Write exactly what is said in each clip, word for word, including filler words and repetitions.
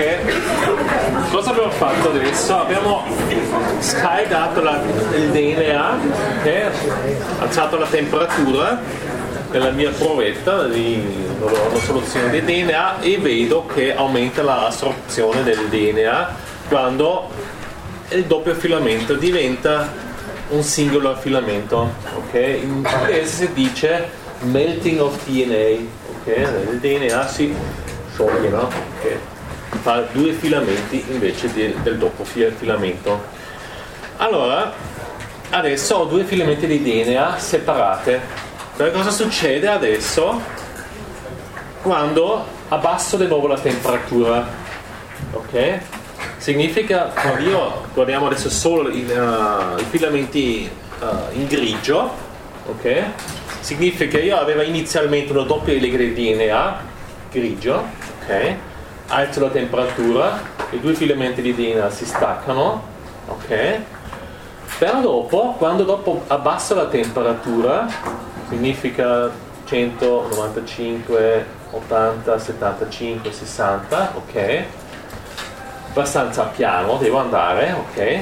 che cosa abbiamo fatto adesso? Abbiamo scaldato la, il D N A, okay? Alzato la temperatura nella mia provetta di una soluzione di D N A e vedo che aumenta l'assorzione del D N A quando il doppio filamento diventa un singolo filamento, okay? In inglese si dice melting of D N A, okay? Il D N A si scioglie, no? Okay? Fa due filamenti invece di, del doppio filamento. Allora, adesso ho due filamenti di D N A separate. Però cosa succede adesso quando abbasso di nuovo la temperatura? Ok? Significa, quando io guardiamo adesso solo i, uh, i filamenti uh, in grigio, ok? Significa che io avevo inizialmente una doppia lega di D N A grigio, ok? Alzo la temperatura, i due filamenti di D N A si staccano, ok? Però dopo, quando dopo abbasso la temperatura, significa centonovantacinque, ottanta, settantacinque, sessanta, ok? Abbastanza piano devo andare, ok?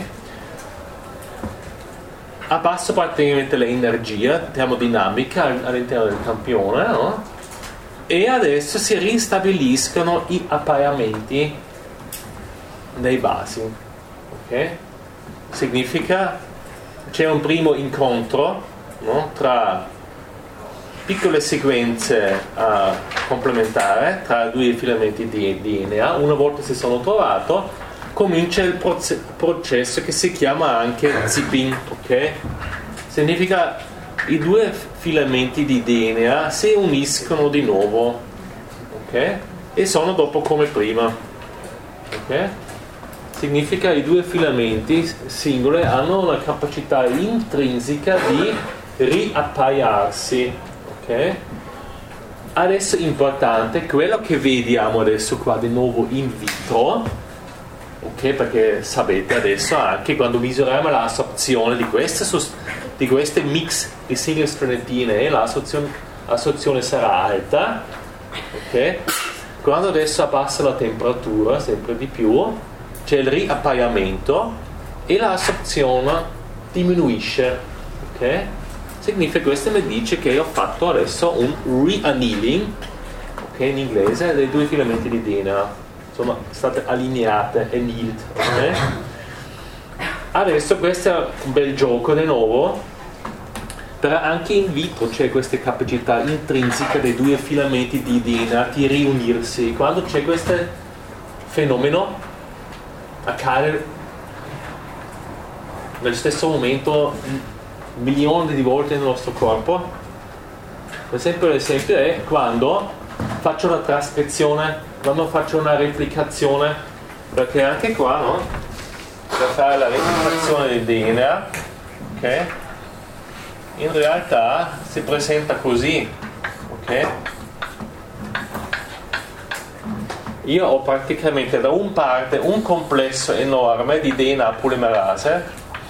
Abbasso praticamente l'energia termodinamica all'interno del campione, no? E adesso si ristabiliscono i appaiamenti dei basi, ok? Significa c'è un primo incontro, no? Tra piccole sequenze uh, complementari tra due filamenti di D N A. Una volta si sono trovato, comincia il proce- processo che si chiama anche zipping, ok? Significa i due filamenti di D N A si uniscono di nuovo, ok? E sono dopo come prima, ok? Significa i due filamenti singoli hanno una capacità intrinseca di riappaiarsi, ok? Adesso importante, quello che vediamo adesso qua di nuovo in vitro, ok? Perché sapete adesso anche quando misuriamo l'assorzione di queste sostanze, di queste mix di single stranded D N A, l'assorzione sarà alta, ok? Quando adesso abbassa la temperatura sempre di più c'è il riappaiamento e l'assorzione diminuisce, ok? Significa, questo mi dice che ho fatto adesso un re-annealing, ok, in inglese, dei due filamenti di D N A sono state allineate, annealed, ok? Adesso questo è un bel gioco di nuovo, però anche in vitro c'è questa capacità intrinseca dei due filamenti di D N A di riunirsi. Quando c'è questo fenomeno accade nello stesso momento milioni di volte nel nostro corpo. Per esempio, l'esempio è quando faccio una trascrizione, quando faccio una replicazione, perché anche qua, no? Per fare la replicazione del D N A, ok? In realtà si presenta così, ok? Io ho praticamente da un parte un complesso enorme di D N A polimerase,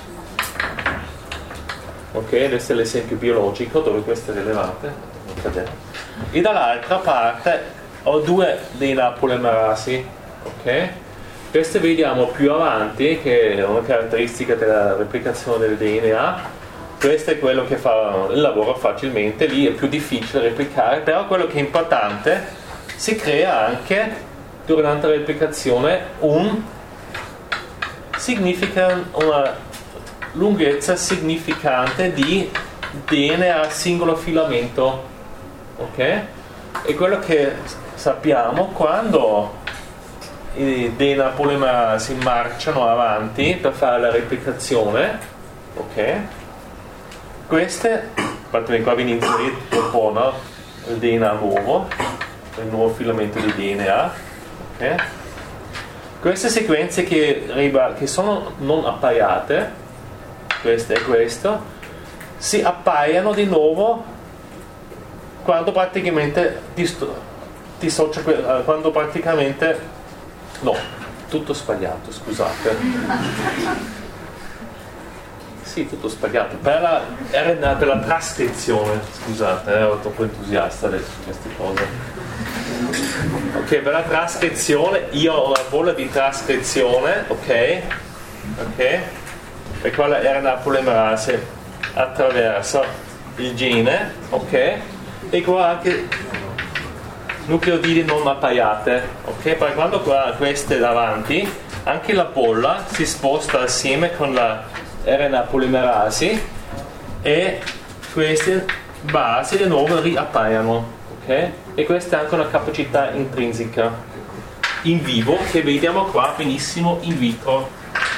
ok? Questo è l'esempio biologico dove questo è rilevante, e dall'altra parte ho due D N A polimerasi, ok? Queste vediamo più avanti, che è una caratteristica della replicazione del D N A. Questo è quello che fa il lavoro facilmente, lì è più difficile replicare, però quello che è importante, si crea anche durante la replicazione un significa, una lunghezza significante di D N A singolo filamento, ok? E quello che sappiamo, quando i D N A polimerasi marciano avanti per fare la replicazione, ok? Queste, infatti qua viene inserito un po', no? Il D N A nuovo, il nuovo filamento di D N A, ok? Queste sequenze che, che sono non appaiate, questo e questo, si appaiano di nuovo quando praticamente dissocia, quando praticamente no, tutto sbagliato, scusate. sì, tutto spiegato. Per la R N A, per la trascrizione, scusate, ero troppo entusiasta adesso su queste cose. Ok, per la trascrizione, io ho una bolla di trascrizione, ok? Ok? E qua la R N A polimerasi attraverso il gene, ok? E qua anche nucleotidi non appaiate, ok? Perché quando qua queste davanti, anche la bolla si sposta assieme con la R N A polimerasi e queste basi di nuovo riappaiano, ok? E questa è anche una capacità intrinseca in vivo che vediamo qua benissimo in vitro.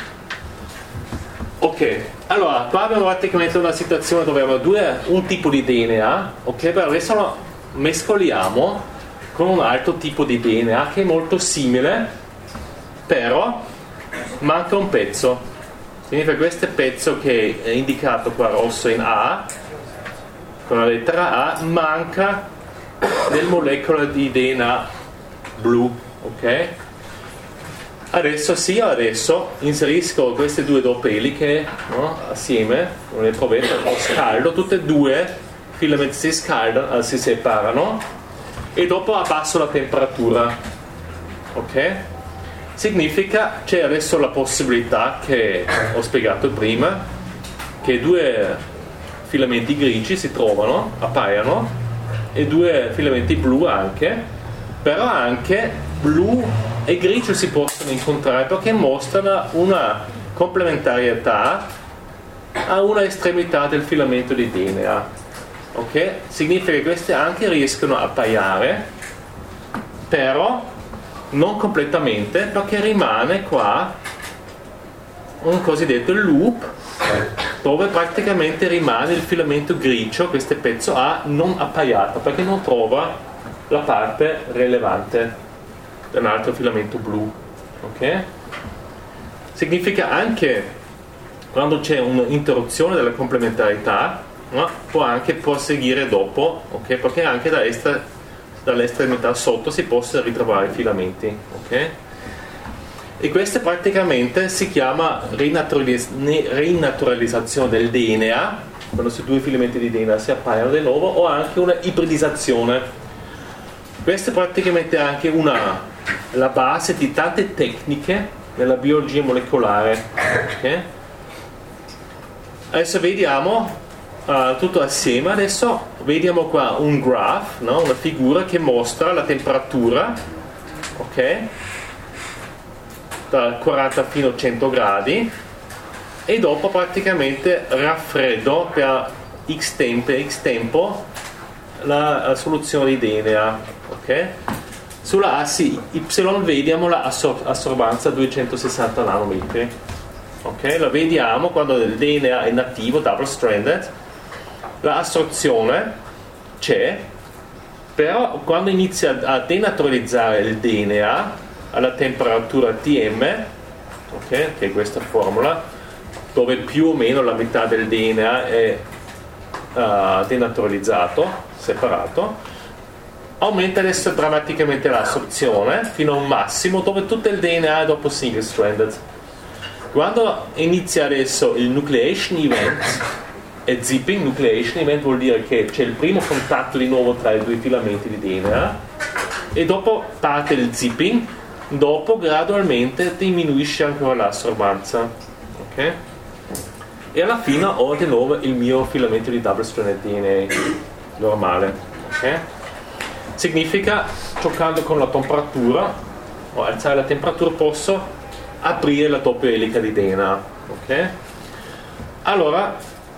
Ok, allora qua abbiamo praticamente una situazione dove abbiamo due, un tipo di D N A, ok? Però adesso lo mescoliamo con un altro tipo di D N A che è molto simile, però manca un pezzo. Significa questo pezzo che è indicato qua rosso in A, con la lettera A, manca nel molecola di D N A blu, ok? Adesso sì, adesso inserisco queste due doppie eliche, no? Assieme, con le provette, lo scaldo, tutte e due filamenti si scaldano, si separano e dopo abbasso la temperatura, ok? Significa c'è adesso la possibilità che ho spiegato prima che due filamenti grigi si trovano, appaiano e due filamenti blu anche, però anche blu e grigio si possono incontrare perché mostrano una complementarietà a una estremità del filamento di D N A, ok? Significa che queste anche riescono a appaiare, però non completamente, perché rimane qua un cosiddetto loop dove praticamente rimane il filamento grigio, questo pezzo A, non appaiato perché non trova la parte rilevante un altro filamento blu, ok? Significa anche quando c'è un'interruzione della complementarità, no? Può anche proseguire dopo, ok? Perché anche da est- dall'estremità sotto si possono ritrovare i filamenti, ok? E questa praticamente si chiama rinaturaliz- rinaturalizzazione del D N A, quando questi due filamenti di D N A si appaiano di nuovo, o anche una ibridizzazione. Questa è praticamente anche una la base di tante tecniche nella biologia molecolare, okay? Adesso vediamo uh, tutto assieme. Adesso vediamo qua un graph, no? Una figura che mostra la temperatura, ok? Da quaranta fino a cento gradi e dopo praticamente raffreddo per x tempo, x tempo la, la soluzione di D N A, ok? Sulla asse Y vediamo la assor- assorbanza a duecentosessanta nanometri, ok? La vediamo quando il D N A è nativo, double stranded, la assorzione c'è, però quando inizia a denaturalizzare il D N A alla temperatura T M, ok? Che è questa formula, dove più o meno la metà del D N A è uh, denaturalizzato, separato, aumenta adesso drammaticamente l'assorzione fino a un massimo dove tutto il D N A è dopo single stranded. Quando inizia adesso il nucleation event e zipping, nucleation event vuol dire che c'è il primo contatto di nuovo tra i due filamenti di D N A e dopo parte il zipping, dopo gradualmente diminuisce ancora l'assorbanza, ok? E alla fine ho di nuovo il mio filamento di double stranded D N A normale, ok? Significa, giocando con la temperatura o alzare la temperatura, posso aprire la doppia elica di D N A, ok? Allora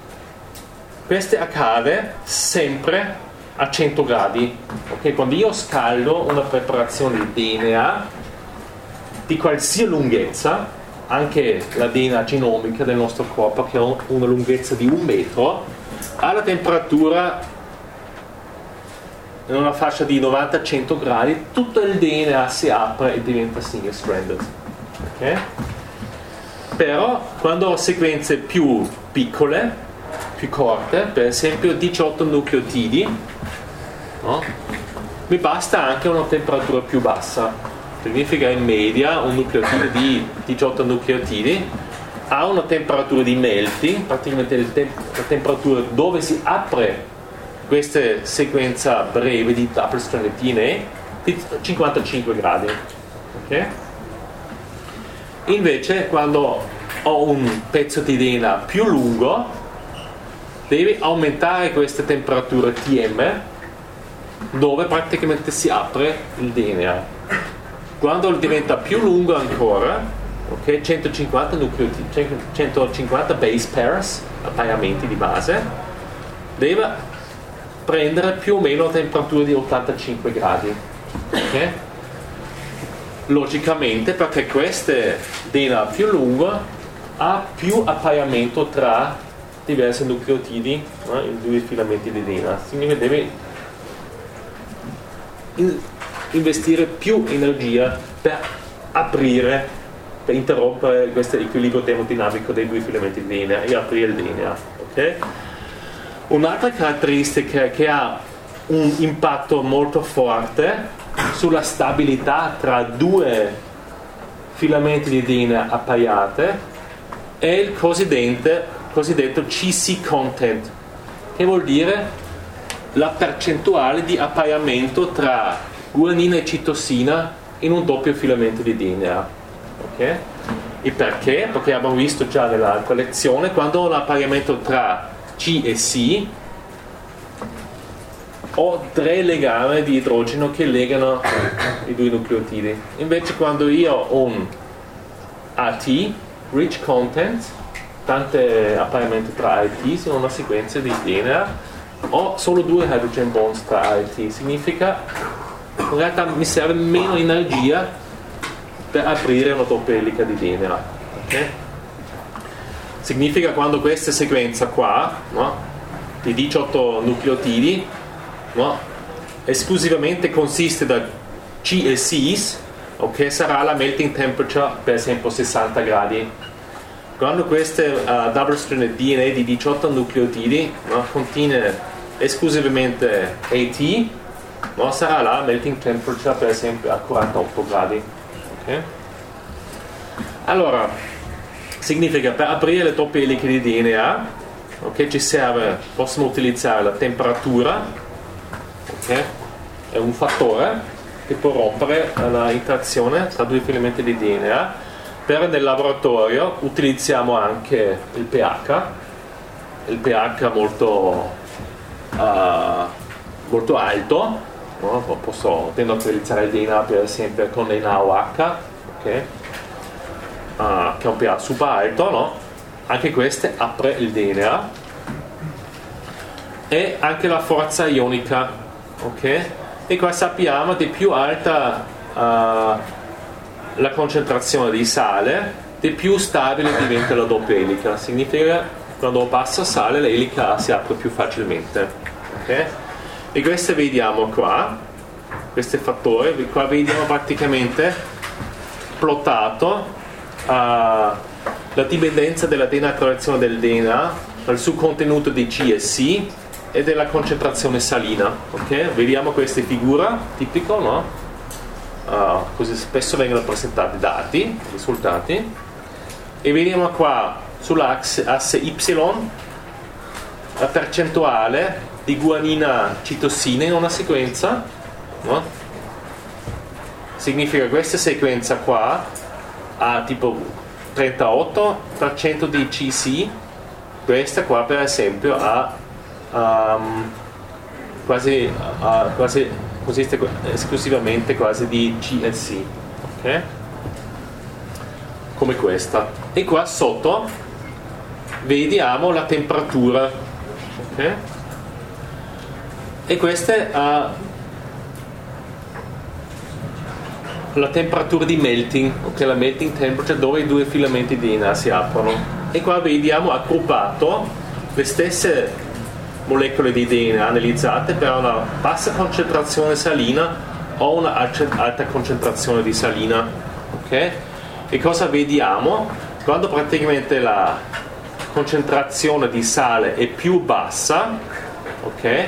questo accade sempre a cento gradi, ok? Quando io scaldo una preparazione di D N A di qualsiasi lunghezza, anche la D N A genomica del nostro corpo che ha una lunghezza di un metro, alla temperatura in una fascia di novanta a cento gradi tutto il D N A si apre e diventa single stranded, ok? Però quando ho sequenze più piccole, più corte, per esempio diciotto nucleotidi, no? Mi basta anche una temperatura più bassa. Significa in media un nucleotido di diciotto nucleotidi ha una temperatura di melting, praticamente il tem- la temperatura dove si apre questa sequenza breve di double stranded D N A, di cinquantacinque gradi. Okay? Invece quando ho un pezzo di D N A più lungo, devi aumentare questa temperatura T M, dove praticamente si apre il D N A. Quando diventa più lungo ancora, okay, centocinquanta nucleotidi, centocinquanta base pairs, appaiamenti di base, deve prendere più o meno temperatura di ottantacinque gradi. Okay? Logicamente, perché queste D N A più lungo ha più appaiamento tra diversi nucleotidi, no? In due filamenti di D N A, quindi deve in- investire più energia per aprire, per interrompere questo equilibrio termodinamico dei due filamenti di D N A e aprire il D N A. Okay? Un'altra caratteristica che ha un impatto molto forte sulla stabilità tra due filamenti di D N A appaiate è il cosiddetto, cosiddetto C C content, che vuol dire la percentuale di appaiamento tra guanina e citosina in un doppio filamento di D N A. Okay? E perché? Perché abbiamo visto già nell'altra lezione, quando ho un appaiamento tra C e C, ho tre legami di idrogeno che legano i due nucleotidi. Invece quando io ho un A T, rich content, tante appaiamenti tra A e T, sono una sequenza di D N A, ho solo due hydrogen bonds tra A e T, significa in realtà mi serve meno energia per aprire una doppia elica di D N A. Okay? Significa quando questa sequenza qua, no, di diciotto nucleotidi, no, esclusivamente consiste da C e Cs, ok, sarà la melting temperature per esempio sessanta gradi. Quando queste uh, double stranded D N A di diciotto nucleotidi, no, contiene esclusivamente A T, no, sarà la melting temperature per esempio a quarantotto gradi. Okay? Allora, significa per aprire le doppie eliche di D N A, okay, ci serve, possiamo utilizzare la temperatura, okay, è un fattore che può rompere la interazione tra due filamenti di D N A. Per nel laboratorio utilizziamo anche il pH, il pH molto, uh, molto alto, no? Posso tendo a utilizzare il D N A per esempio con N A O H, okay? Uh, che è un pH super alto, no? Anche queste apre il D N A. E anche la forza ionica, ok? E qua sappiamo di più alta uh, la concentrazione di sale, di più stabile diventa la doppia elica. Significa che quando passa sale l'elica si apre più facilmente, ok? E queste vediamo qua, questi fattori, qua vediamo praticamente plottato uh, la dipendenza della denaturazione del D N A dal suo contenuto di C e C e della concentrazione salina, ok? Vediamo queste figure tipico, no? Uh, così spesso vengono presentati dati, risultati, e vediamo qua sull'asse asse Y la percentuale di guanina citosina in una sequenza, no? Significa che questa sequenza qua ha tipo trentotto per cento di C C, questa qua per esempio ha um, quasi, uh, quasi consiste esclusivamente quasi di C e C, ok? Come questa. E qua sotto vediamo la temperatura, ok? E questa è uh, la temperatura di melting, ok? La melting temperature dove i due filamenti di D N A si aprono. E qua vediamo aggruppato le stesse molecole di D N A analizzate per una bassa concentrazione salina o una alta concentrazione di salina, ok? E cosa vediamo? Quando praticamente la concentrazione di sale è più bassa, ok?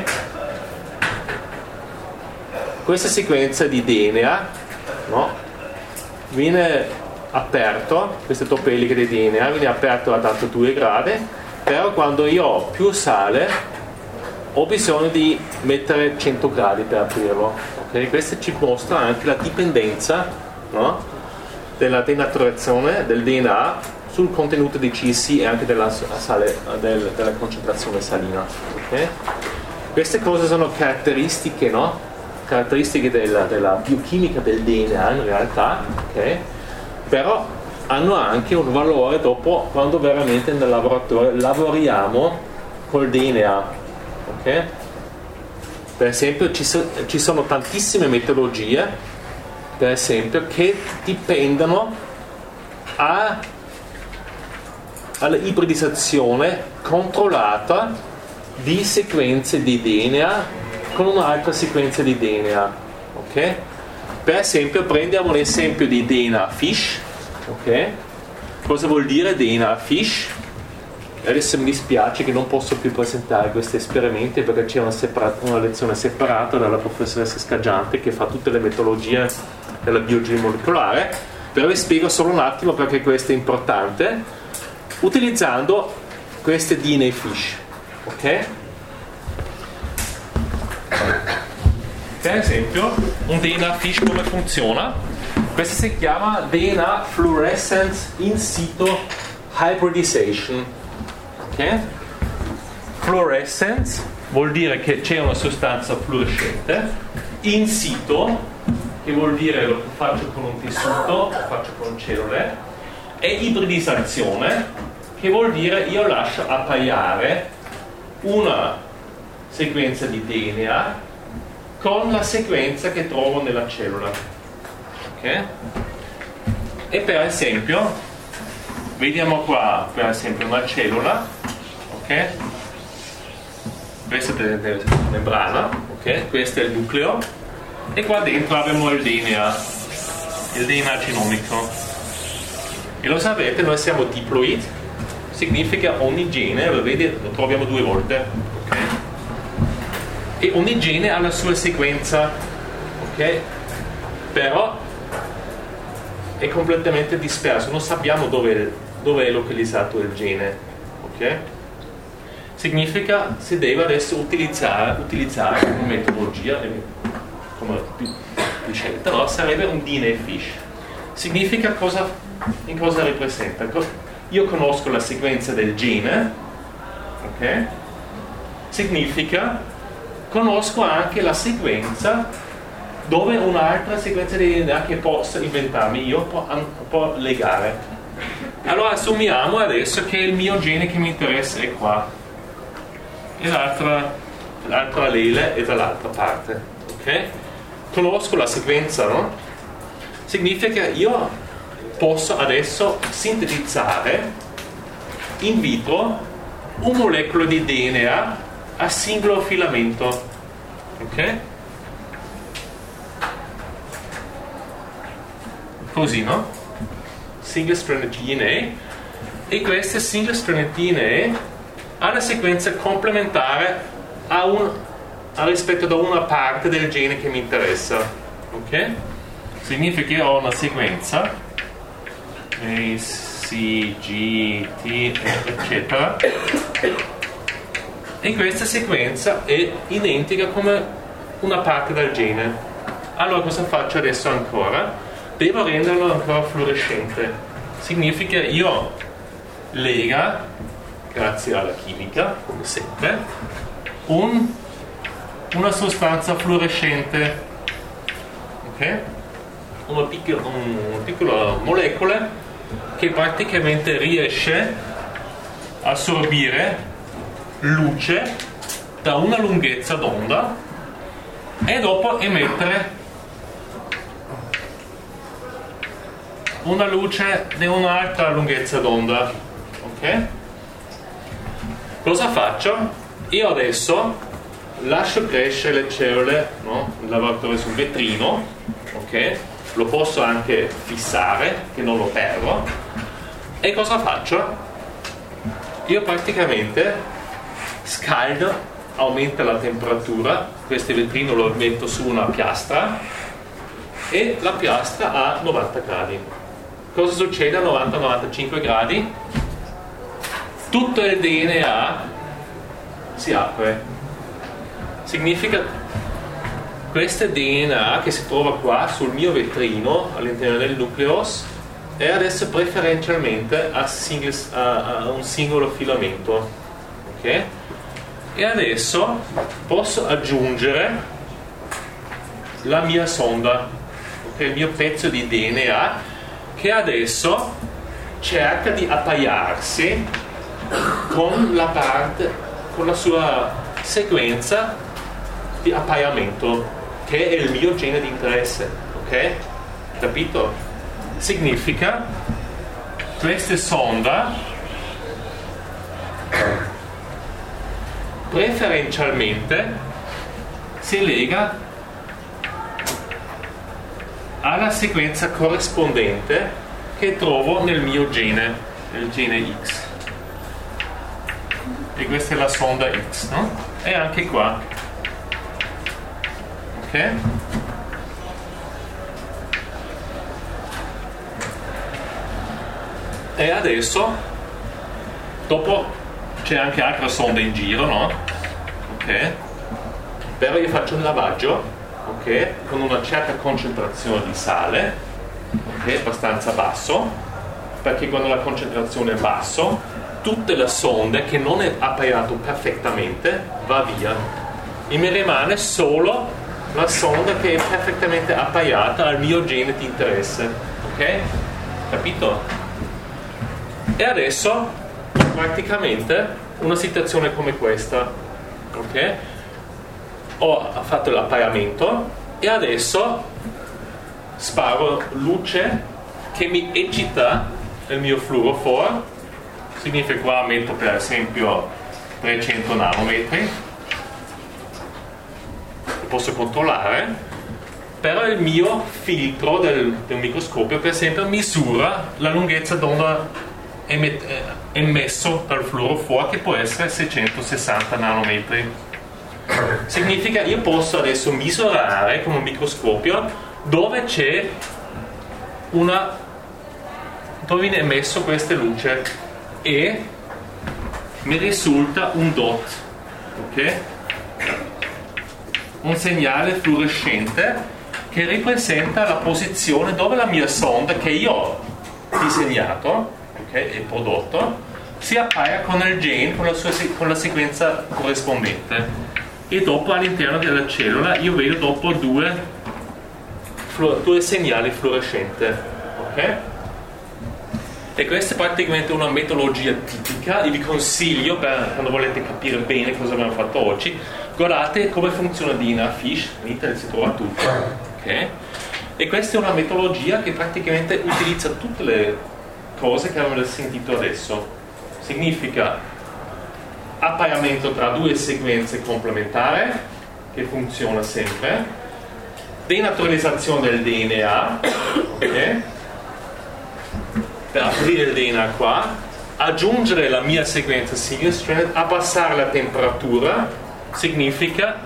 Questa sequenza di D N A, no, viene aperto, queste doppie eliche di D N A viene aperto a tanto due gradi, però quando io ho più sale ho bisogno di mettere cento gradi per aprirlo. Okay? Questo ci mostra anche la dipendenza, no? Della denaturazione del D N A sul contenuto di C C e anche della, sale, del, della concentrazione salina. Okay? Queste cose sono caratteristiche, no? caratteristiche della, della biochimica del D N A in realtà, okay? Però hanno anche un valore dopo quando veramente nel laboratorio lavoriamo col D N A. Okay? Per esempio ci, so, ci sono tantissime metodologie, per esempio, che dipendono a, alla ibridizzazione controllata di sequenze di D N A con un'altra sequenza di D N A. Okay? Per esempio prendiamo l'esempio di D N A fish. Okay? Cosa vuol dire D N A fish? Adesso mi dispiace che non posso più presentare questi esperimenti perché c'è una, separata, una lezione separata dalla professoressa Scaggiante che fa tutte le metodologie della biologia molecolare, però vi spiego solo un attimo perché questo è importante, utilizzando queste D N A fish. Ok? Per esempio, un D N A fish come funziona? Questo si chiama D N A fluorescence in situ hybridization. Okay? Fluorescence vuol dire che c'è una sostanza fluorescente in situ, che vuol dire lo faccio con un tessuto, lo faccio con cellule, e ibridizzazione, che vuol dire io lascio appaiare una sequenza di D N A con la sequenza che trovo nella cellula. Okay? E per esempio vediamo qua per esempio una cellula, ok? Questa è la membrana, ok? Questo è il nucleo e qua dentro abbiamo il D N A, il D N A genomico. E lo sapete, noi siamo diploid, significa ogni gene, lo vedete, lo troviamo due volte, ok? E ogni gene ha la sua sequenza, ok? Però è completamente disperso, non sappiamo dove, dove è localizzato il gene, ok? Significa si deve adesso utilizzare, utilizzare una metodologia come di, di scelta, no? Sarebbe un D N A fish. Significa cosa, in cosa rappresenta? Io conosco la sequenza del gene, ok? Significa conosco anche la sequenza dove un'altra sequenza di D N A che posso inventarmi io può, può legare. Allora assumiamo adesso che il mio gene che mi interessa è qua e l'altra, l'altra allele è dall'altra parte, ok? Conosco la sequenza, no? Significa che io posso adesso sintetizzare in vitro un molecolo di D N A a singolo filamento, ok? Così, no? Single stranded D N A, e questa single stranded D N A ha la sequenza complementare a un, a rispetto da una parte del gene che mi interessa, ok? Significa che ho una sequenza A, C, G, T, eccetera, e questa sequenza è identica come una parte del gene. Allora cosa faccio adesso ancora? Devo renderlo ancora fluorescente. Significa io lega, grazie alla chimica, come sempre, un, una sostanza fluorescente, ok? Una piccola, una piccola molecola che praticamente riesce a assorbire luce da una lunghezza d'onda e dopo emettere una luce di un'altra lunghezza d'onda, ok? Cosa faccio? Io adesso lascio crescere le cellule, no? Il lavoratore sul vetrino, ok? Lo posso anche fissare, che non lo perdo. E cosa faccio? Io praticamente scaldo, aumenta la temperatura, questo vetrino lo metto su una piastra e la piastra ha novanta gradi. cosa succede a novanta novantacinque gradi? Tutto il D N A si apre. Significa questo D N A che si trova qua sul mio vetrino all'interno del nucleus è adesso preferenzialmente a, single, a, a un singolo filamento, ok? E adesso posso aggiungere la mia sonda, okay? Il mio pezzo di D N A che adesso cerca di appaiarsi con la parte, con la sua sequenza di appaiamento che è il mio gene di interesse, ok? Capito? Significa questa sonda preferenzialmente si lega alla sequenza corrispondente che trovo nel mio gene, nel gene X. E questa è la sonda X, no? E anche qua, ok? E adesso, dopo c'è anche altra sonda in giro, no? Ok? Però io faccio un lavaggio, ok? Con una certa concentrazione di sale, ok? Abbastanza basso, perché quando la concentrazione è basso, tutte le sonde che non è appaiato perfettamente va via. E mi rimane solo la sonda che è perfettamente appaiata al mio gene di interesse, ok? Capito? E adesso praticamente una situazione come questa, ok? Ho fatto l'appaiamento e adesso sparo luce che mi eccita il mio fluorophore, significa qua metto per esempio trecento nanometri, lo posso controllare, però il mio filtro del, del microscopio per esempio misura la lunghezza d'onda emesso dal fluorophore che può essere seicentosessanta nanometri. Significa io posso adesso misurare con un microscopio dove c'è una dove viene emesso questa luce e mi risulta un dot, ok? Un segnale fluorescente che rappresenta la posizione dove la mia sonda che io ho disegnato, okay, e prodotto, si appaia con il gene, con la, sua, con la sequenza corrispondente, e dopo all'interno della cellula io vedo dopo due, due segnali fluorescenti, ok? E questa è praticamente una metodologia tipica e vi consiglio, per, quando volete capire bene cosa abbiamo fatto oggi, guardate come funziona D N A Fish, in internet si trova tutto, ok? E questa è una metodologia che praticamente utilizza tutte le cose che abbiamo sentito adesso. Significa appaiamento tra due sequenze complementari che funziona sempre, denaturalizzazione del D N A, ok? Per aprire il D N A qua, aggiungere la mia sequenza single strand, abbassare la temperatura, significa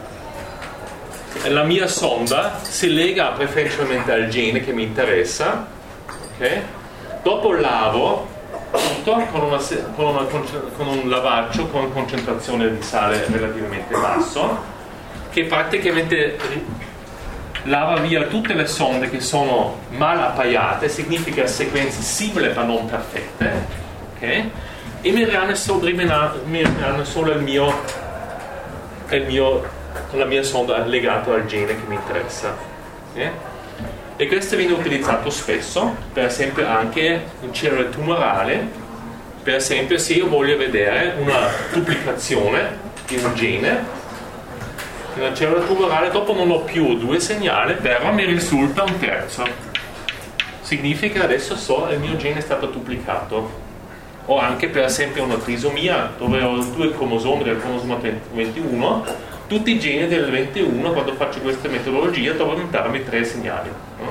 la mia sonda si lega preferenzialmente al gene che mi interessa, ok? Dopo lavo tutto con, una, con, una, con un lavaggio con concentrazione di sale relativamente basso, che praticamente lava via tutte le sonde che sono mal appaiate, significa sequenze simili ma non perfette, ok? E mi rimane solo, mi rimane solo il mio, il mio, la mia sonda legata al gene che mi interessa, okay? E questo viene utilizzato spesso, per esempio anche in cellule tumorali, per esempio se io voglio vedere una duplicazione di un gene in una cellula tumorale, dopo non ho più due segnali, però mi risulta un terzo. Significa adesso so che il mio gene è stato duplicato. O anche per esempio una trisomia, dove ho due cromosomi del cromosoma ventuno, tutti i geni del ventuno, quando faccio questa metodologia dovrebbero darmi tre segnali.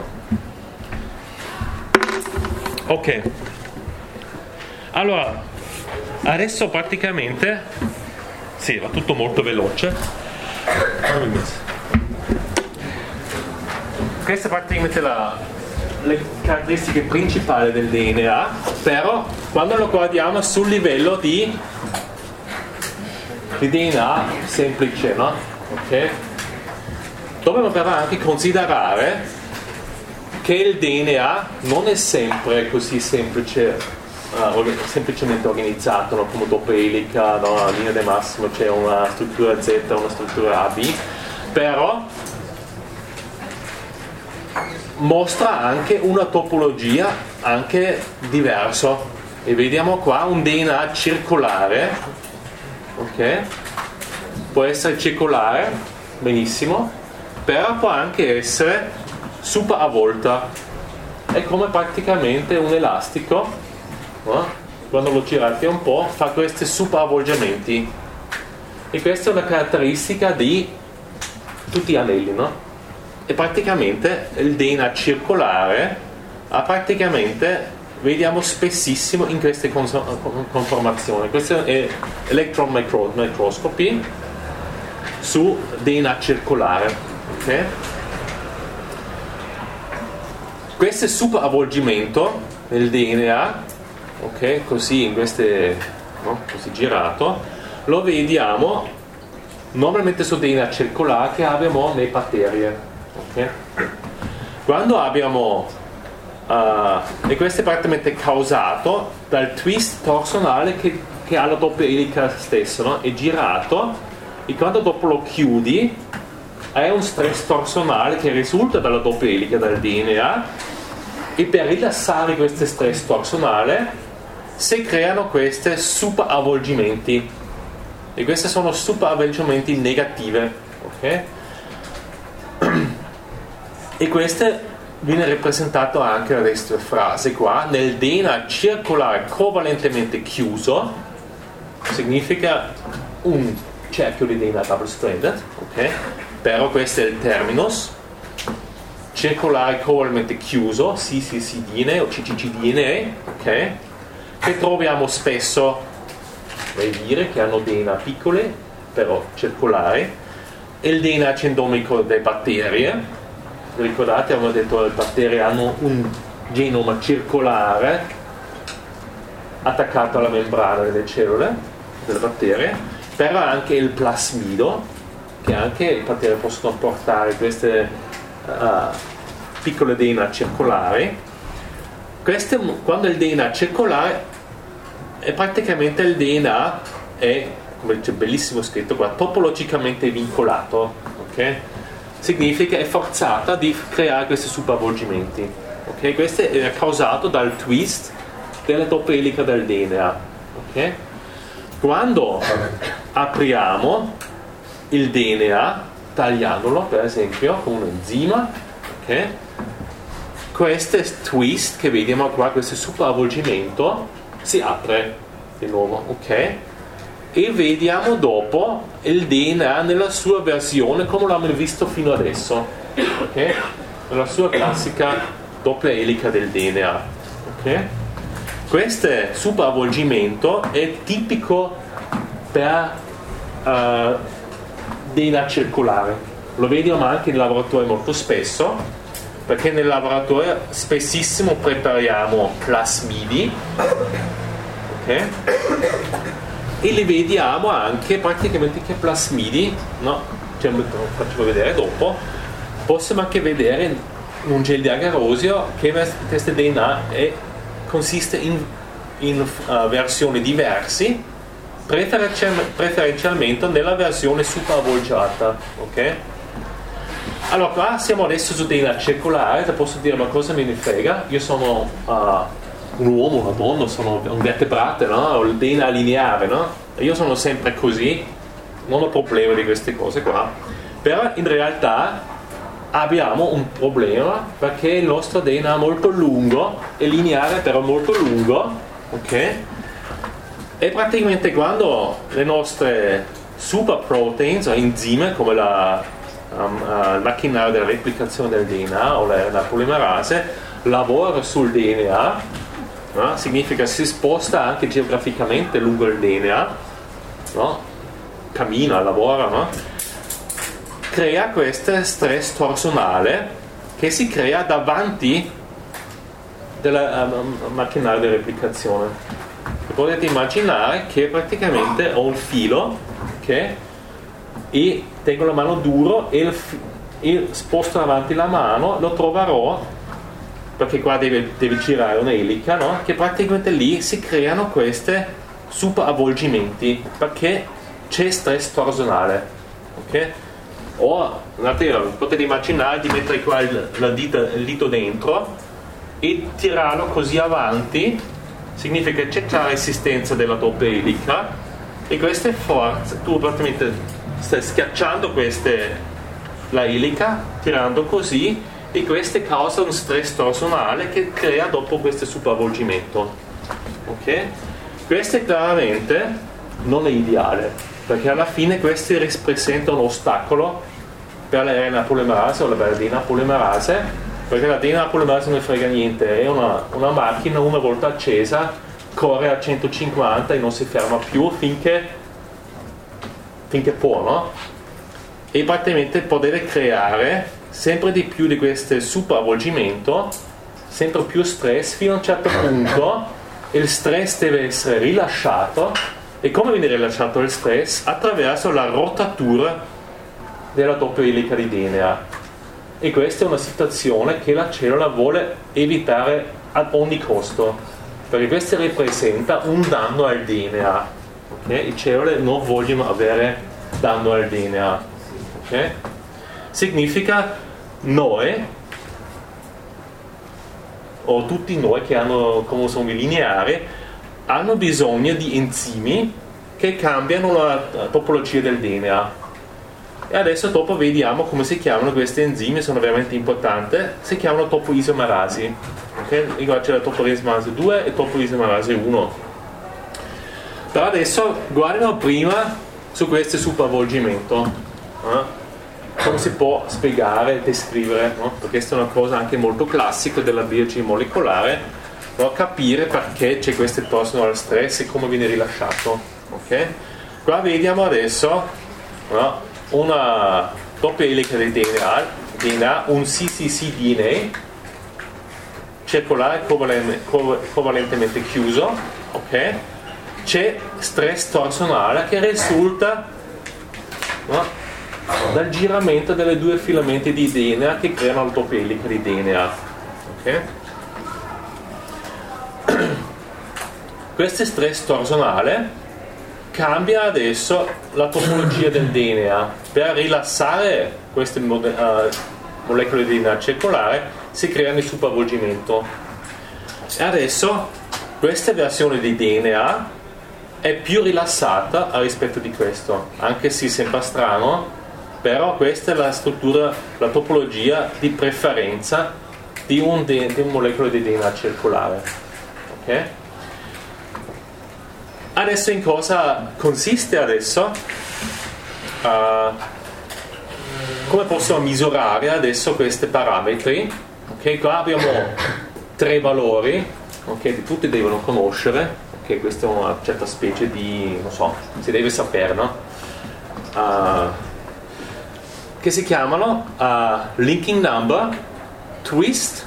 Ok, allora adesso praticamente sì, va tutto molto veloce. Questa è praticamente la, le caratteristiche principali del D N A, però quando lo guardiamo sul livello di, di D N A semplice, no? Ok? Dobbiamo però anche considerare che il D N A non è sempre così semplice, uh, semplicemente organizzato, no? Come doppia elica, no? A linea di massimo c'è una struttura Z e una struttura A B, però mostra anche una topologia anche diversa, e vediamo qua un D N A circolare, ok? Può essere circolare, benissimo, però può anche essere super avvolta, è come praticamente un elastico, no? Quando lo girate un po' fa questi super avvolgimenti, e questa è una caratteristica di tutti gli anelli, no? E praticamente il D N A circolare ha praticamente, vediamo spessissimo in queste conformazioni. Questa è electron microscopy su D N A circolare, ok? Questo super avvolgimento del D N A, ok, così in queste, no, così girato, lo vediamo normalmente su D N A circolare che abbiamo nei batterie. Okay. Quando abbiamo uh, e questo è praticamente causato dal twist torsonale che, che ha la doppia elica stessa, no? È girato, e quando dopo lo chiudi è un stress torsonale che risulta dalla doppia elica del D N A, e per rilassare questo stress torsonale si creano questi super avvolgimenti, e questi sono super avvolgimenti negative, ok? E questo viene rappresentato anche da questa frase qua: nel D N A circolare covalentemente chiuso, significa un cerchio di D N A double stranded, ok? Però questo è il terminus, circolare covalentemente chiuso, C C C D N A o C C C D N A, ok? Che troviamo spesso nei viri che hanno D N A piccole, però circolari, e il D N A cendomico delle batterie. Ricordate, abbiamo detto che le batterie hanno un genoma circolare attaccato alla membrana delle cellule delle batterie, però anche il plasmido, che anche le batterie possono portare queste uh, piccole D N A circolari. Queste, quando il D N A circolare è praticamente il D N A è, come c'è bellissimo scritto qua, topologicamente vincolato, ok? Significa è forzata di creare questi superavvolgimenti, ok? Questo è causato dal twist della doppia elica del D N A, ok? Quando apriamo il D N A tagliandolo, per esempio con un enzima, ok? Questo twist che vediamo qua, questo superavvolgimento, si apre di nuovo, ok? E vediamo dopo il D N A nella sua versione come l'abbiamo visto fino adesso, ok? Nella sua classica doppia elica del D N A, ok? Questo superavvolgimento è tipico per uh, D N A circolare, lo vediamo anche in laboratorio molto spesso, perché nel laboratorio spessissimo prepariamo plasmidi, ok? E li vediamo anche praticamente che plasmidi, no? Cioè, lo faccio vedere dopo, possiamo anche vedere in un gel di agarosio che questo D N A è, consiste in, in uh, versioni diverse, preferenzialmente nella versione superavvolgiata, ok? Allora qua siamo adesso su D N A circolare, te posso dire ma cosa me ne frega, io sono uh, un uomo, una donna, sono un vertebrate, no? Ho il D N A lineare, no? Io sono sempre così, non ho problemi di queste cose qua, però in realtà abbiamo un problema perché il nostro D N A è molto lungo, è lineare però molto lungo, ok? E praticamente quando le nostre super proteins o enzime come la um, uh, il macchinario della replicazione del D N A o la, la polimerase lavora sul D N A, no? Significa si sposta anche geograficamente lungo il D N A, no? Cammina, lavora, no? Crea questo stress torsonale che si crea davanti della uh, macchinaria di replicazione. E potete immaginare che praticamente ho un filo, ok, e tengo la mano duro e, il fi- e sposto avanti la mano, lo troverò, perché qua deve, deve girare un'elica, no? Che praticamente lì si creano questi super avvolgimenti perché c'è stress torsonale, ok? O potete immaginare di mettere qua il, la dita, il dito dentro e tirarlo così avanti, significa che c'è già resistenza della doppia elica e queste forze, tu praticamente stai schiacciando queste, la elica, tirando così, e queste causano un stress torsonale che crea dopo questo superavvolgimento, ok? Questo chiaramente non è ideale, perché alla fine questi rappresentano un ostacolo per la R N A polimerase o la D N A polimerase, perché la D N A polimerase non ne frega niente, è una, una macchina una volta accesa corre a centocinquanta e non si ferma più finché, finché può, no? E praticamente potete creare sempre di più di questo superavvolgimento, sempre più stress fino a un certo punto il stress deve essere rilasciato. E come viene rilasciato il stress? Attraverso la rotatura della doppia elica di D N A, e questa è una situazione che la cellula vuole evitare ad ogni costo, perché questo rappresenta un danno al D N A, okay? Le cellule non vogliono avere danno al D N A, okay? Significa noi, o tutti noi che hanno cromosomi lineari, hanno bisogno di enzimi che cambiano la topologia del D N A. E adesso dopo vediamo come si chiamano questi enzimi, sono veramente importanti. Si chiamano topoisomerasi, ok? Qua c'è la topoisomerasi due e topoisomerasi uno. Però adesso guardiamo prima su questo superavvolgimento, eh? Come si può spiegare e descrivere, no? Perché questa è una cosa anche molto classica della biologia molecolare, no? Capire perché c'è questo torsonal stress e come viene rilasciato, ok? Qua vediamo adesso, no? Una doppia elica di D N A, D N A, un C C C D N A circolare covalente, covalentemente chiuso, ok? C'è stress torsonale che risulta, no? Dal giramento delle due filamenti di D N A che creano la doppia elica di D N A, ok? Questo stress torsonale cambia adesso la topologia del D N A. Per rilassare queste mode- uh, molecole di D N A circolare si creano il superavvolgimento, e adesso questa versione di D N A è più rilassata rispetto di questo, anche se sembra strano, però questa è la struttura, la topologia di preferenza di un, di un molecolo di D N A circolare, ok? Adesso in cosa consiste adesso? Uh, come possiamo misurare adesso questi parametri? Ok, qua abbiamo tre valori, ok, tutti devono conoscere, ok, questa è una certa specie di, non so, si deve sapere, no? Uh, che si chiamano uh, linking number, twist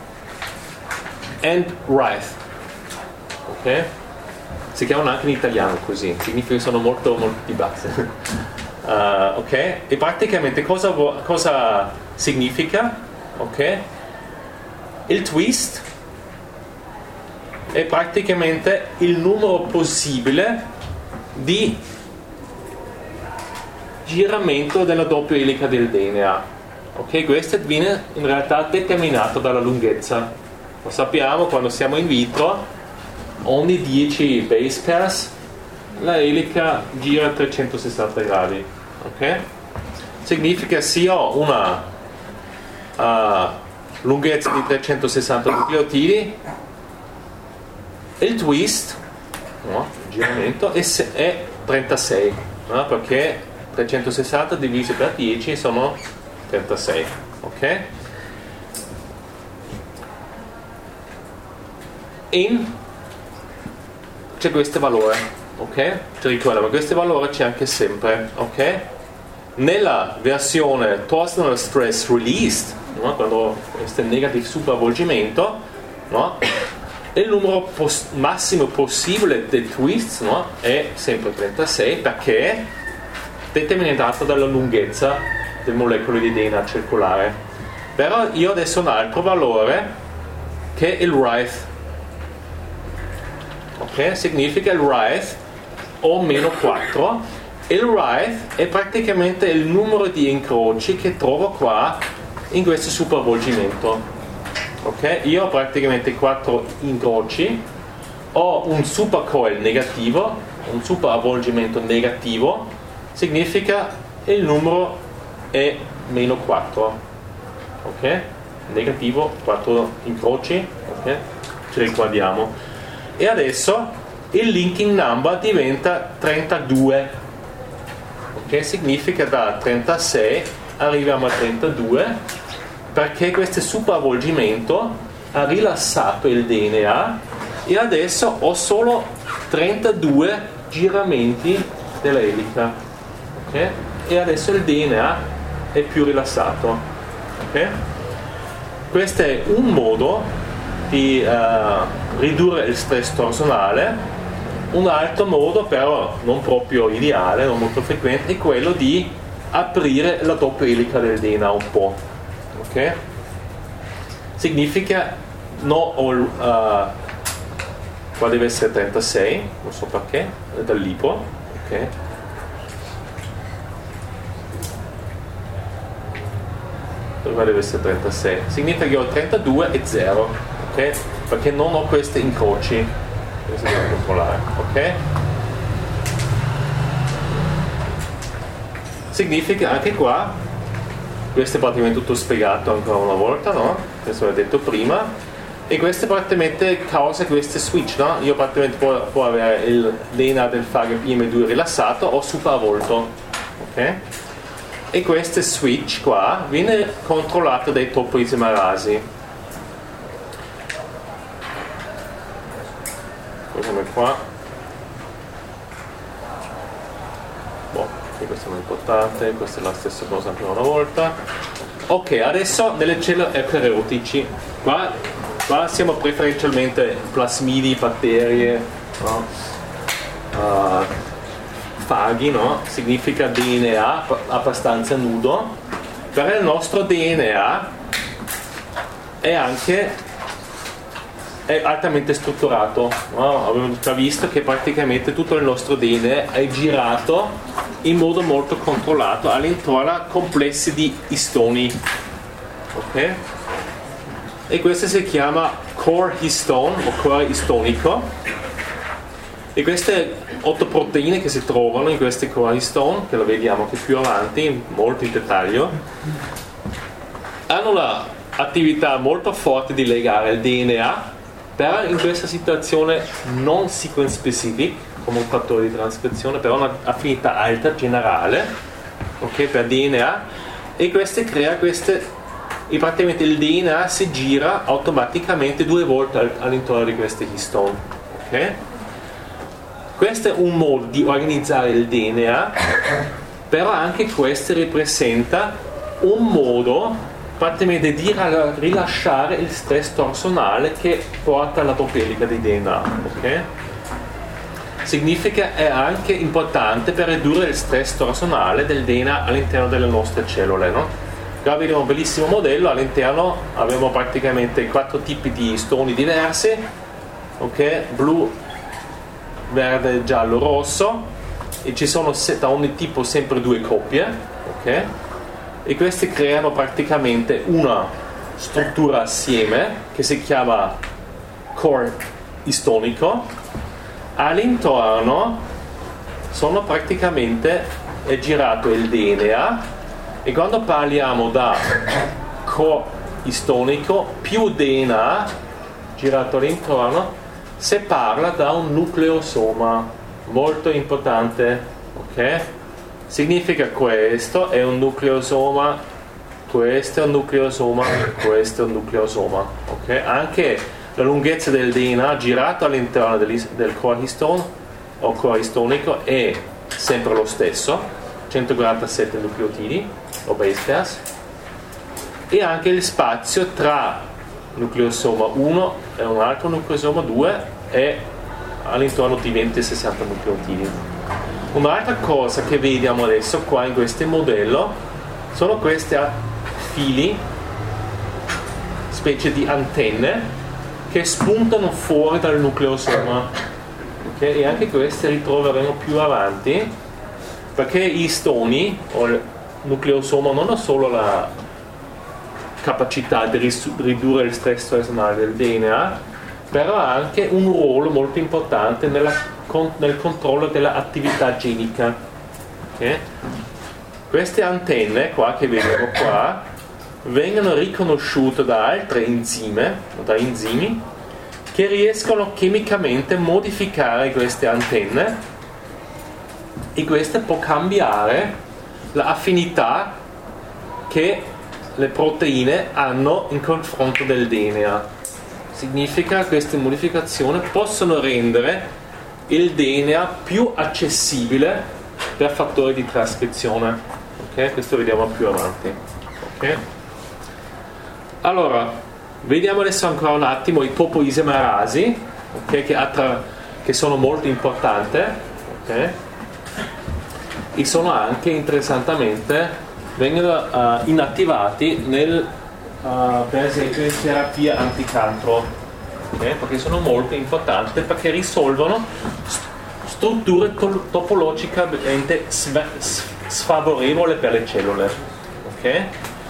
and writhe, ok? Si chiamano anche in italiano così, significa che sono molto, molto di base. uh, ok? E praticamente cosa, cosa significa? Ok? Il twist è praticamente il numero possibile di giramento della doppia elica del D N A. Ok? Questo viene in realtà determinato dalla lunghezza. Lo sappiamo, quando siamo in vitro, ogni dieci base pairs la elica gira a trecentosessanta gradi, ok? Significa se io ho una uh, lunghezza di trecentosessanta nucleotidi, il twist, no, il giramento è, è trentasei, no? Perché trecentosessanta diviso per dieci sono trentasei, ok? In c'è questo valore, ok? Ci ricordiamo, questo valore c'è anche sempre, ok? Nella versione torsonal stress released, no? Quando questo è negative superavvolgimento, no? E il numero pos- massimo possibile dei twists, no? È sempre trentasei, perché è determinato dalla lunghezza delle molecole di D N A circolare. Però io adesso ho un altro valore che è il Rife. Ok? Significa il Rife o meno quattro. E il Rife è praticamente il numero di incroci che trovo qua in questo superavvolgimento. Ok, io ho praticamente quattro incroci, ho un supercoil negativo, un superavvolgimento negativo, significa il numero è meno quattro, ok? Negativo, quattro incroci, ok? Ci ricordiamo. E adesso il linking number diventa trentadue, ok? Significa da trentasei arriviamo a trentadue, perché questo superavvolgimento ha rilassato il D N A e adesso ho solo trentadue giramenti della elica, okay? E adesso il D N A è più rilassato, okay? Questo è un modo di uh, ridurre il stress torsonale. Un altro modo, però non proprio ideale, non molto frequente, è quello di aprire la doppia elica del D N A un po'. Okay? Significa no, uh, qua deve essere trentasei, non so perché, è dal libro, ok? Qua deve essere trentasei, significa che ho trentadue e zero, ok? Perché non ho questi incroci, questi devo controllare, ok? Significa anche qua, questo è praticamente tutto spiegato ancora una volta, no? Questo l'ho detto prima, e questo praticamente causa queste switch, no? Io praticamente può, può avere il D N A del fage P M due rilassato o superavvolto, ok? E queste switch qua viene controllato dai topoisomerasi. Come qua. Boh. Questo non è importante, questa è la stessa cosa ancora una volta. Ok, adesso nelle cellule eucariotici, qua, qua siamo preferenzialmente plasmidi, batterie, no? uh, faghi, no? Significa D N A abbastanza nudo. Per il nostro D N A è anche è altamente strutturato, no? Abbiamo già visto che praticamente tutto il nostro D N A è girato in modo molto controllato all'intorno a complessi di istoni, ok? E questo si chiama core histone o core istonico, e queste otto proteine che si trovano in questi core histone, che lo vediamo che più avanti molto in dettaglio, hanno l'attività molto forte di legare il D N A, però in questa situazione non sequence specific come un fattore di trascrizione, però una affinità alta generale, ok, per D N A, e questo crea queste, e praticamente il D N A si gira automaticamente due volte all'intorno di queste histone, ok? Questo è un modo di organizzare il D N A, però anche questo rappresenta un modo praticamente di rilasciare il stress torsonale che porta alla doppia elica di D N A, ok? Significa è anche importante per ridurre il stress torsonale del D N A all'interno delle nostre cellule, no? Qua vediamo un bellissimo modello, all'interno abbiamo praticamente quattro tipi di stoni diversi, ok? Blu, verde, giallo, rosso, e ci sono da ogni tipo sempre due coppie, ok? E queste creano praticamente una struttura assieme che si chiama core istonico. All'intorno sono praticamente è girato il D N A, e quando parliamo da core istonico più D N A girato all'intorno, si parla da un nucleosoma molto importante, ok? Significa questo è un nucleosoma, questo è un nucleosoma, questo è un nucleosoma, ok? Anche la lunghezza del D N A girato all'interno del, del core histone o core istonico è sempre lo stesso, centoquarantasette nucleotidi o base pairs, e anche il spazio tra nucleosoma uno e un altro nucleosoma due e all'intorno di venti sessanta nucleotidi. Un'altra cosa che vediamo adesso qua in questo modello sono questi fili, specie di antenne, che spuntano fuori dal nucleosoma, okay? E anche queste ritroveremo più avanti, perché gli istoni o il nucleosoma non ha solo la capacità di ridurre il stress strazionale del D N A, però ha anche un ruolo molto importante nella, con, nel controllo dell'attività genica, okay? Queste antenne qua che vediamo qua vengono riconosciute da altre enzime, da enzimi, che riescono chimicamente a modificare queste antenne, e questa può cambiare l'affinità che le proteine hanno in confronto del D N A. Significa che queste modificazioni possono rendere il D N A più accessibile per fattori di trascrizione. Okay? Questo vediamo più avanti. Okay? Allora, vediamo adesso ancora un attimo i topoisomerasi, okay? che, attra- che sono molto importanti, okay? E sono anche interessantemente vengono uh, inattivati nel, uh, per esempio in terapia anticancro, okay? Perché sono molto importanti, perché risolvono st- strutture to- topologicamente sv- sfavorevoli per le cellule, ok?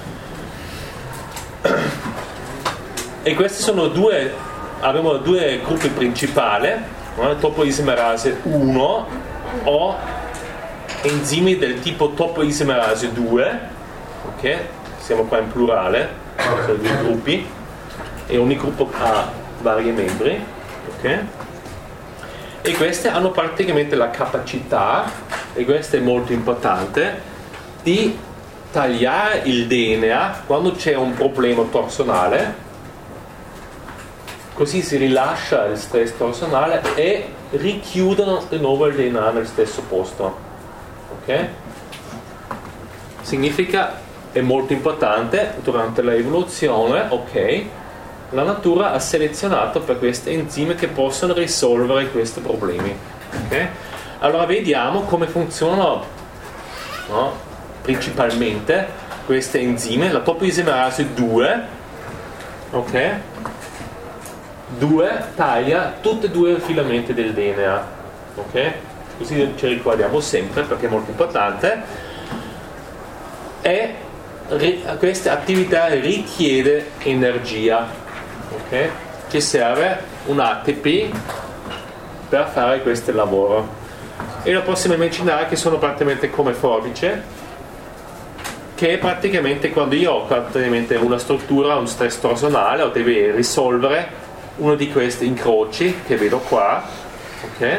E questi sono due, abbiamo due gruppi principali, no? Topoisomerasi uno o enzimi del tipo topoisomerasi due, ok? Siamo qua in plurale, sono due gruppi e ogni gruppo ha vari membri, ok? E queste hanno praticamente la capacità, e questo è molto importante, di tagliare il D N A quando c'è un problema torsonale, così si rilascia il stress torsonale e richiudono di nuovo il D N A nel stesso posto, ok? Significa, è molto importante, durante l'evoluzione, ok, la natura ha selezionato per queste enzime che possono risolvere questi problemi, ok? Allora vediamo come funzionano, no? Principalmente queste enzime. La topoisomerasi due, ok? due taglia tutti e due i filamenti del D N A, ok? Così ci ricordiamo sempre, perché è molto importante. E questa attività richiede energia, ok? Ci serve un A T P per fare questo lavoro, e lo possiamo immaginare che sono praticamente come forbice, che praticamente quando io ho praticamente una struttura, un stress torsonale, o deve risolvere uno di questi incroci che vedo qua, ok?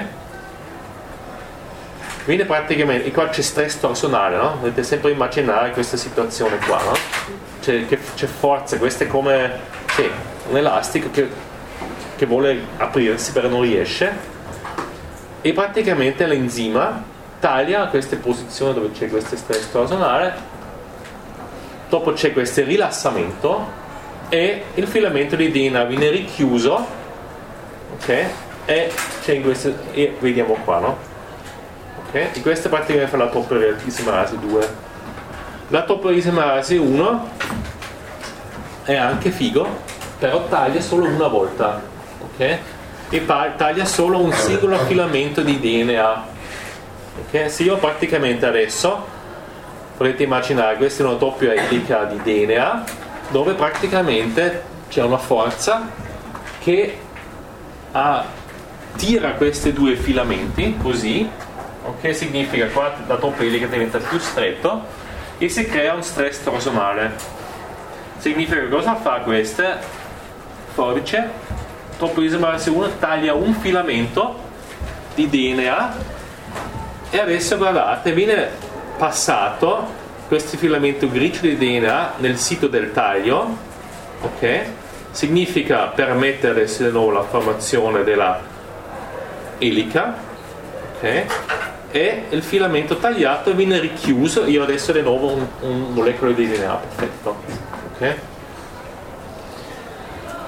Quindi praticamente, e qua c'è stress torsonale, no? Dovete sempre immaginare questa situazione qua, no? C'è, che, c'è forza, questo è come, sì, un elastico che, che vuole aprirsi però non riesce, e praticamente l'enzima taglia queste posizioni dove c'è questo stress torsonale, dopo c'è questo rilassamento e il filamento di D N A viene richiuso, ok? E c'è in questo, e vediamo qua, no? Ok? E questa praticamente fa la topoisomerasi due. La topoisomerasi uno è anche figo, però taglia solo una volta, ok? E pa- taglia solo un singolo filamento di D N A, ok? Se io praticamente adesso potete immaginare, questa è una doppia elica di D N A dove praticamente c'è una forza che ah, tira questi due filamenti così, ok? Significa che la doppia elica diventa più stretto e si crea un stress torsonale. Significa che cosa fa questa forbice? Topoisomerasi uno taglia un filamento di D N A e adesso guardate, viene passato questo filamento grigio di D N A nel sito del taglio, ok? Significa permettere adesso di nuovo la formazione della elica, ok? E il filamento tagliato viene richiuso. Io adesso di nuovo un, un molecolo di D N A perfetto, ok?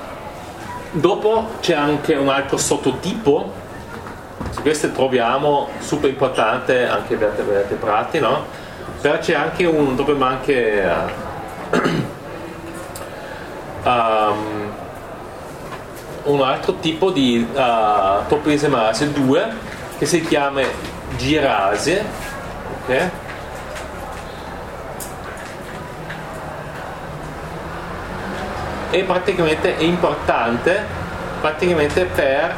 Dopo c'è anche un altro sottotipo, su questo troviamo super importante anche per vertebrati, no? Però c'è anche un, dovremmo anche uh, um, un altro tipo di uh, topoisomerasi due che si chiama girase, ok? E praticamente è importante praticamente per,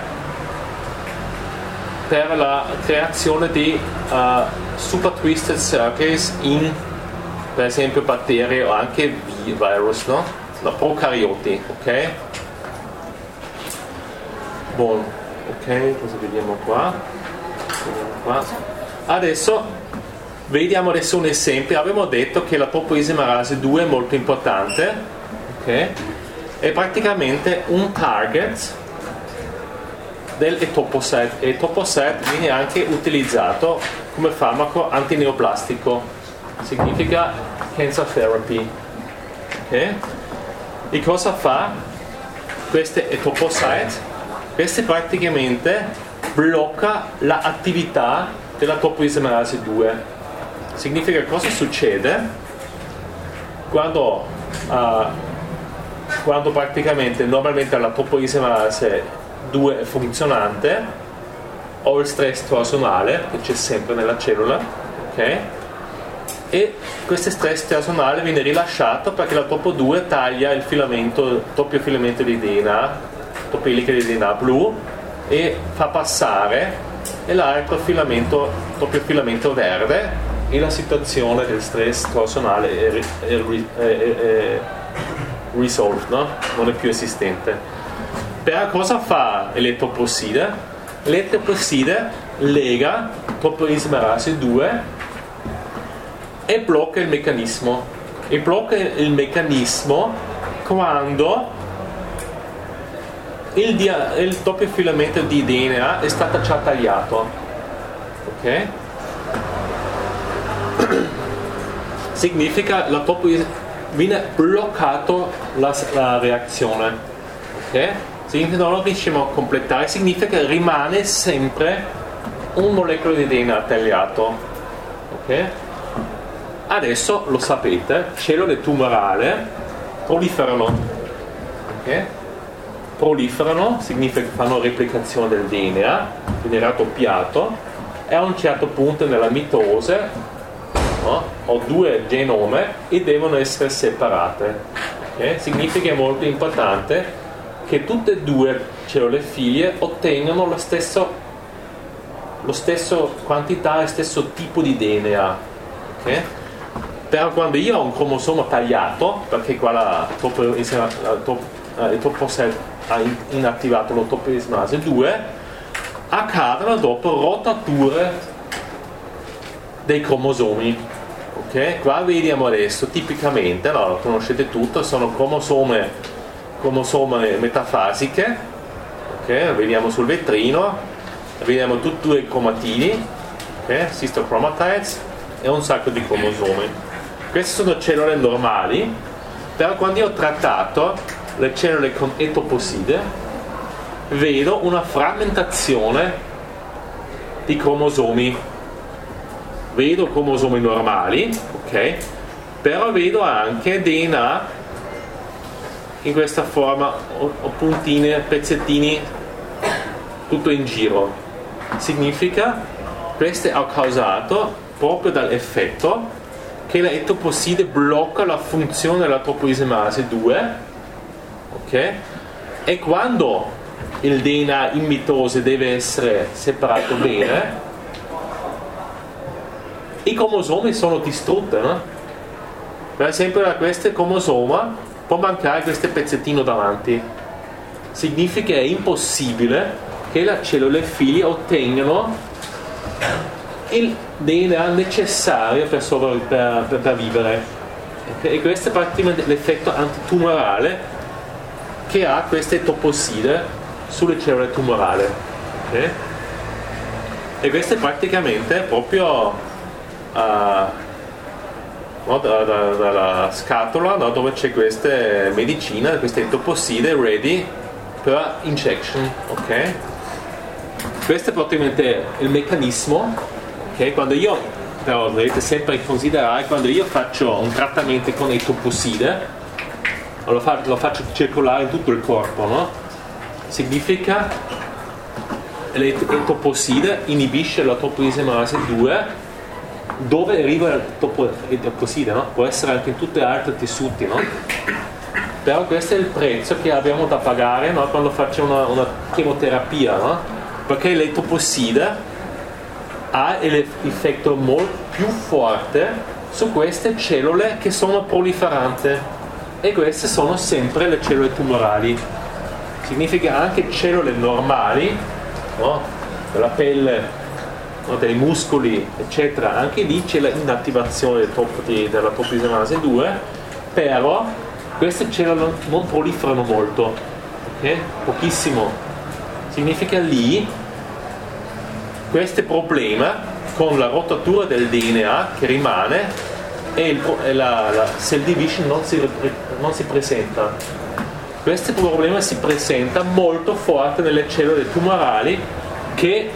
per la creazione di uh, super twisted circuits in, per esempio, batteri o anche virus, no? No, procarioti, ok? Buon, ok, cosa vediamo qua? Vediamo qua. Adesso vediamo adesso un esempio. Abbiamo detto che la topoisomerasi due è molto importante, ok? È praticamente un target del etoposide. Etoposide viene anche utilizzato come farmaco antineoplastico, significa cancer therapy, ok? E cosa fa queste etoposide? Queste praticamente blocca l'attività della topoisomerasi due. Significa cosa succede quando uh, quando praticamente normalmente la topoisomerasi due è funzionante, o il stress trasonale che c'è sempre nella cellula, ok? E questo stress trasonale viene rilasciato perché la topo due taglia il filamento, doppio filamento di D N A, doppia elica di D N A blu, e fa passare l'altro filamento, doppio filamento verde, e la situazione del stress trasonale è, è, è, è resolved, no? Non è più esistente. Per cosa fa l'etoposide? L'etoposide lega topoisomerasi due e blocca il meccanismo. E blocca il meccanismo quando il, dia- il doppio filamento di D N A è stato già tagliato, ok? Significa la topoisomerasi viene bloccato la, la reazione, ok? Significa non riusciamo a completare, significa che rimane sempre un molecolo di D N A tagliato, ok? Adesso lo sapete, cellule tumorali proliferano, ok? Proliferano significa che fanno replicazione del D N A, viene raddoppiato, e a un certo punto nella mitose, no? Ho due genome e devono essere separate, okay? Significa che è molto importante che tutte e due cellule figlie ottengano lo stesso, lo stesso quantità e stesso tipo di D N A, okay? Però quando io ho un cromosoma tagliato, perché qua la topoisomerasi ha inattivato la topoisomerasi due, accadono dopo rotature dei cromosomi. Ok, qua vediamo adesso tipicamente, no, lo conoscete tutto, sono cromosome, cromosome metafasiche, ok, vediamo sul vetrino, vediamo tutti i cromatini, ok, sister chromatides, e un sacco di cromosomi. Queste sono cellule normali, però quando io ho trattato le cellule con etoposide vedo una frammentazione di cromosomi. Vedo cromosomi normali, ok? Però vedo anche D N A in questa forma, o, o puntine, pezzettini, tutto in giro. Significa che questo è causato proprio dall'effetto che la etoposide blocca la funzione della topoisomerasi due, ok? E quando il D N A in mitose deve essere separato bene, i cromosomi sono distrutti, no? Per esempio da questo cromosoma può mancare questo pezzettino davanti. Significa che è impossibile che le cellule figlie ottengano il D N A necessario per, sovra- per, per, per vivere. E questo è praticamente l'effetto antitumorale che ha queste toposide sulle cellule tumorali, okay? E questo è praticamente proprio Uh, no, dalla, dalla scatola, no, dove c'è queste medicine, queste etoposide ready per injection, ok? Questo è praticamente il meccanismo, ok? Quando io, però dovete sempre considerare, quando io faccio un trattamento con etoposide, lo, fa, lo faccio circolare in tutto il corpo, no? Significa che l'etoposide inibisce la topoisomerasi due. Dove arriva l'etoposide, no? Può essere anche in tutti gli altri tessuti, no? Però questo è il prezzo che abbiamo da pagare, no? Quando facciamo una, una chemoterapia, no? Perché l'etoposide ha l'effetto molto più forte su queste cellule che sono proliferanti, e queste sono sempre le cellule tumorali. Significa anche cellule normali, no? Della pelle, dei muscoli, eccetera, anche lì c'è l'inattivazione del top, di, della topoisomerasi due, però queste cellule non proliferano molto, okay? Pochissimo. Significa lì questo problema con la rotatura del D N A che rimane e, il, e la, la cell division non si, non si presenta. Questo problema si presenta molto forte nelle cellule tumorali che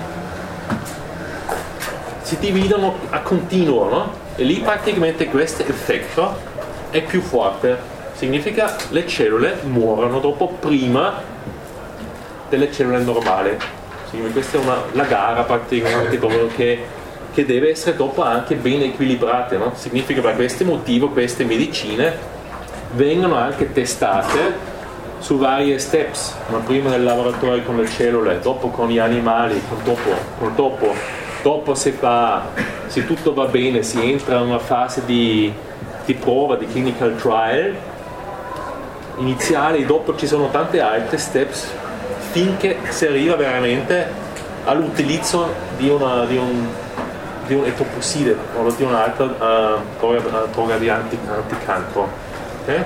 si dividono a continuo, no? E lì praticamente questo effetto è più forte. Significa che le cellule muoiono dopo prima delle cellule normali. Significa questa è una, la gara praticamente che, che deve essere dopo anche ben equilibrata, no? Significa per questo motivo queste medicine vengono anche testate su varie steps, ma prima nel laboratorio con le cellule, dopo con gli animali, con dopo, con dopo dopo se, fa, se tutto va bene si entra in una fase di, di prova, di clinical trial iniziale, dopo ci sono tante altre steps finché si arriva veramente all'utilizzo di, una, di, un, di un etoposide o di un'altra uh, droga di anti, anticancro, okay?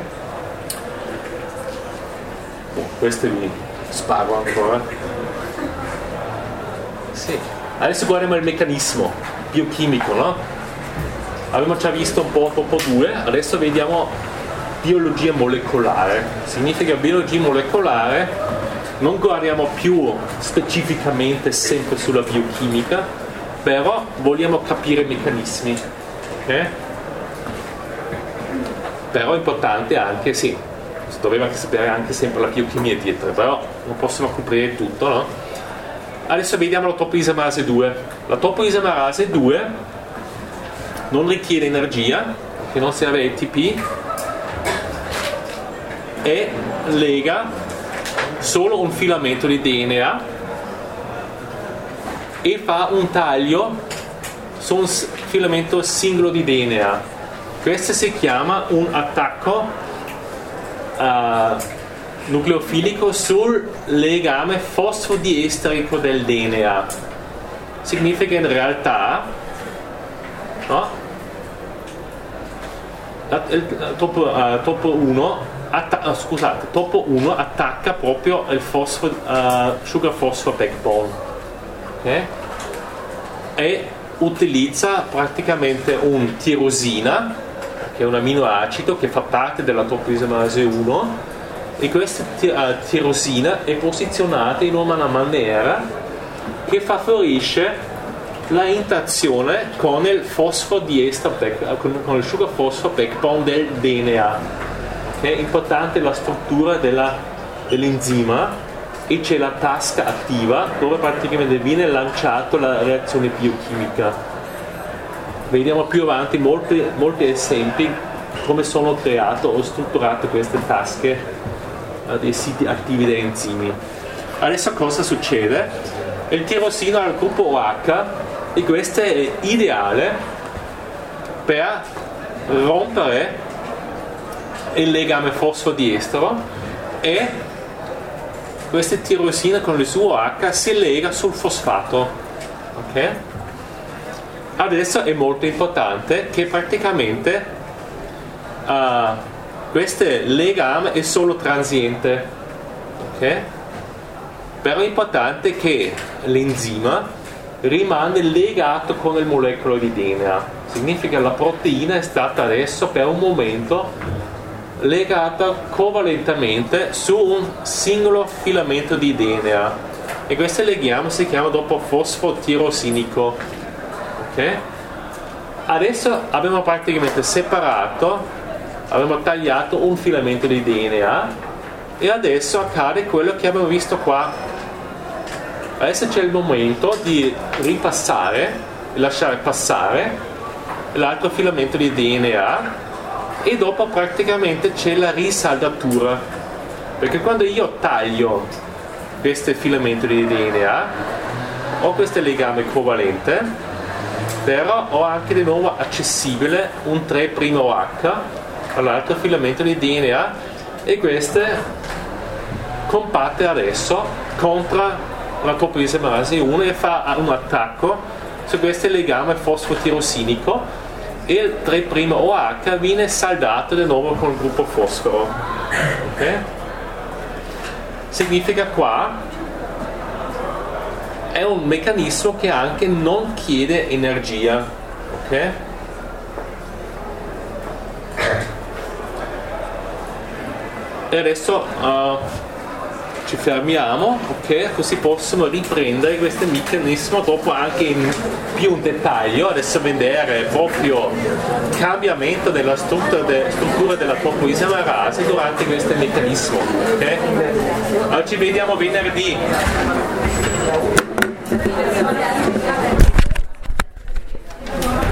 Oh, questo vi spago ancora. Sì. Adesso guardiamo il meccanismo biochimico, no? Abbiamo già visto un po' topo due, adesso vediamo biologia molecolare. Significa biologia molecolare, non guardiamo più specificamente sempre sulla biochimica, però vogliamo capire i meccanismi, ok? Però è importante anche, sì, si doveva sapere anche sempre la biochimia dietro, però non possono coprire tutto, no? Adesso vediamo la topoisomerasi due. La topoisomerasi due non richiede energia, che non serve A T P, e lega solo un filamento di D N A e fa un taglio su un filamento singolo di D N A. Questo si chiama un attacco uh, nucleofilico sul legame fosfodiestrico del D N A. Significa in realtà, no? Il topo, uh, topo uno atta- uh, scusate, topo uno attacca proprio il fosfo, uh, sugar phosphate backbone, okay? E utilizza praticamente un tirosina, che è un aminoacido che fa parte della topoisomerasi uno, e questa tirosina è posizionata in una maniera che favorisce la interazione con il fosfodiestro con il sugar phosphate backbone del D N A. È importante la struttura della, dell'enzima, e c'è la tasca attiva dove praticamente viene lanciata la reazione biochimica. Vediamo più avanti molti, molti esempi come sono create o strutturate queste tasche dei siti attivi degli enzimi. Adesso cosa succede? Il tirosina al gruppo O H, e questo è ideale per rompere il legame fosfodiestro, e questa tirosina con il suo O H si lega sul fosfato, ok? Adesso è molto importante che praticamente uh, questo legame è solo transiente, ok? Però è importante che l'enzima rimane legato con il molecolo di D N A. Significa che la proteina è stata adesso per un momento legata covalentemente su un singolo filamento di D N A, e questo legame si chiama dopo fosfotirosinico. Ok? Adesso abbiamo praticamente separato, abbiamo tagliato un filamento di D N A, e adesso accade quello che abbiamo visto qua. Adesso c'è il momento di ripassare, lasciare passare l'altro filamento di D N A, e dopo praticamente c'è la risaldatura, perché quando io taglio questo filamento di D N A ho questo legame covalente, però ho anche di nuovo accessibile un tre' O H all'altro filamento di D N A, e questo compatte adesso contro la topoisomerasi uno e fa un attacco su questo legame fosfotirosinico, e il tre' O H viene saldato di nuovo con il gruppo fosforo. Ok? Significa qua è un meccanismo che anche non chiede energia. Ok? E adesso uh, ci fermiamo, ok? Così possono riprendere questo meccanismo dopo anche in più dettaglio, adesso vedere proprio il cambiamento della struttura, de, struttura della topoisomerasi durante questo meccanismo. Ok? Allora ci vediamo venerdì.